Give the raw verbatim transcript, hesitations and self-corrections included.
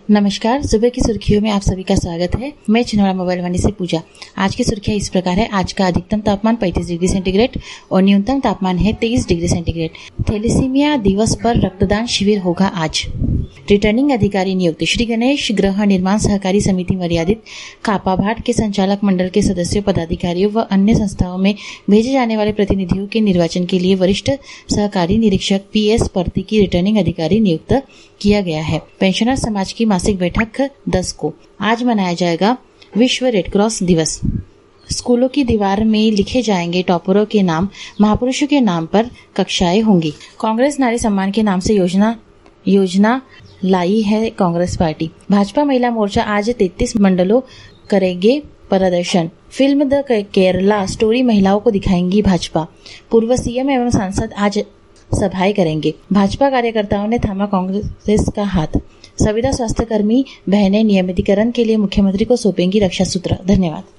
नमस्कार। सुबह की सुर्खियों में आप सभी का स्वागत है। मैं छिंदवाड़ा मोबाइल वाणी से पूजा। आज की सुर्खियां इस प्रकार है। आज का अधिकतम तापमान पैंतीस डिग्री सेंटीग्रेड और न्यूनतम तापमान है तेईस डिग्री सेंटीग्रेड। थैलेसीमिया दिवस पर रक्तदान शिविर होगा आज। रिटर्निंग अधिकारी नियुक्त। श्री गणेश गृह निर्माण सहकारी समिति मर्यादित कापाभाट के संचालक मंडल के सदस्यों, पदाधिकारियों व अन्य संस्थाओं में भेजे जाने वाले प्रतिनिधियों के निर्वाचन के लिए वरिष्ठ सहकारी निरीक्षक पी एस पर्ती की रिटर्निंग अधिकारी नियुक्त किया गया है। पेंशनर समाज की मासिक बैठक दस को। आज मनाया जाएगा विश्व रेडक्रॉस दिवस। स्कूलों की दीवार में लिखे जाएंगे टॉपरों के नाम। महापुरुषों के नाम पर कक्षाएं होंगी। कांग्रेस नारी सम्मान के नाम से योजना योजना लाई है कांग्रेस पार्टी। भाजपा महिला मोर्चा आज तैंतीस मंडलों करेंगे प्रदर्शन। फिल्म द केरला स्टोरी महिलाओं को दिखाएंगी भाजपा। पूर्व सीएम एवं सांसद आज सभाएं करेंगे। भाजपा कार्यकर्ताओं ने थामा कांग्रेस का हाथ। संविदा स्वास्थ्य कर्मी बहनें नियमितीकरण के लिए मुख्यमंत्री को सौंपेंगी रक्षा सूत्र। धन्यवाद।